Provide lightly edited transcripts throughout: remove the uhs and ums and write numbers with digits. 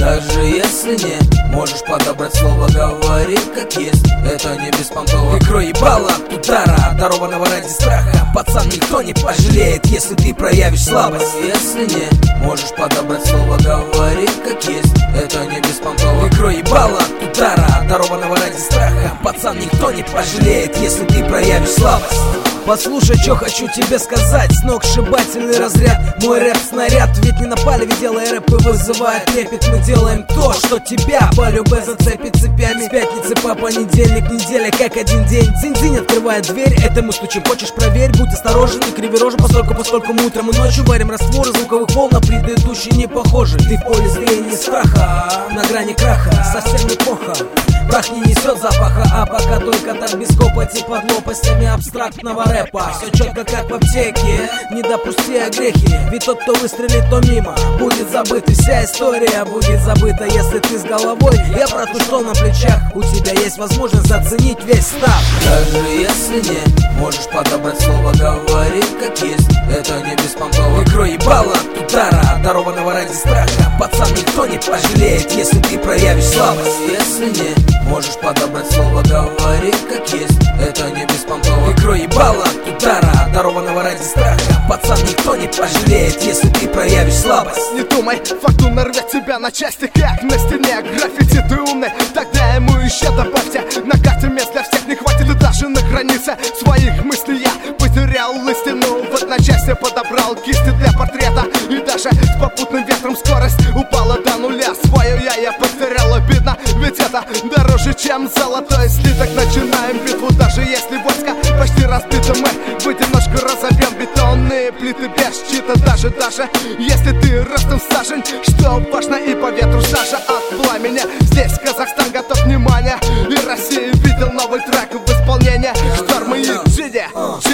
Даже если не можешь подобрать слово, говори как есть, это не беспонтово. Икро ебало от удара, дарованного ради страха. Пацан, никто не пожалеет, если ты проявишь слабость. Если не можешь подобрать слово, говори как есть, это не беспонтово. Икро ебало от удара, дарованного ради страха. Пацан, никто не пожалеет, если ты проявишь слабость. Послушай, что хочу тебе сказать. Сногсшибательный разряд, мой рэп-снаряд. Ведь не напали, ведь делая рэп и вызывает трепет. Мы делаем то, что тебя по любе зацепит цепями. С пятницы по понедельник, неделя как один день. Дзинь-дзинь открывает дверь, это мы стучим. Хочешь, проверь, будь осторожен, не криви рожу. Поскольку мы утром и ночью варим растворы звуковых волн, на предыдущие не похожи. Ты в поле зрения страха, на грани краха, совсем неплохо. Прах не несет запаха, а пока только так без копоти под лопастями абстрактного рэпа. Все четко как в аптеке, не допусти огрехи. Ведь тот, кто выстрелит, то мимо будет забыт, и вся история будет забыта, если ты с головой. Я про то, что на плечах у тебя есть возможность заценить весь став. Даже если не можешь подобрать слово, говори как есть, это не беспонтово. Икро ебало от удара, дарованного ради страха. Пацан, никто не пожалеет, если ты проявишь слабость. Если не можешь подобрать слово, говори как есть, это не беспонтово. Икро ебало от удара, дарованного ради страха. Пацан, никто не пожалеет, если ты проявишь слабость. Не думай, фортуна рвет тебя на части, как на стене граффити. Ты умный, тогда ему еще добавьте. На карте мест для всех не хватит, и даже на границе своих мыслей я потерял истину. В одночасье подобрал кисти для портрета, и даже с попутным ветром скорость упала до нуля. Свою я потерял, обидно, ведь это дороже, чем золотой слиток. Начинаем битву, даже если войска почти разбиты, мы в одиночку разобьем бетонные плиты без щита. Даже если ты ростом в сажень, что важно, и по ветру сажа от пламени. Здесь Казахстан готов внимание, и Россия видел новый трек в исполнении Шторм и Джиди,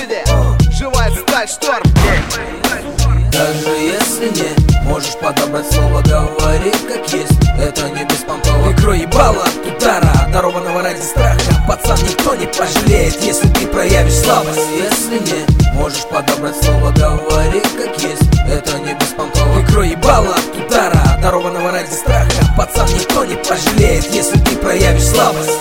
живая сталь, Шторм. Даже если не можешь подобрать слово, говори как есть, это не беспонтово. Икро ебало от удара, дарованного ради страха. Пацан, никто не пожалеет, если ты проявишь слабость. Если не можешь подобрать слово, говори как есть, это не беспонтово. Икро ебало от удара, дарованного ради страха. Пацан, никто не пожалеет, если ты проявишь слабость.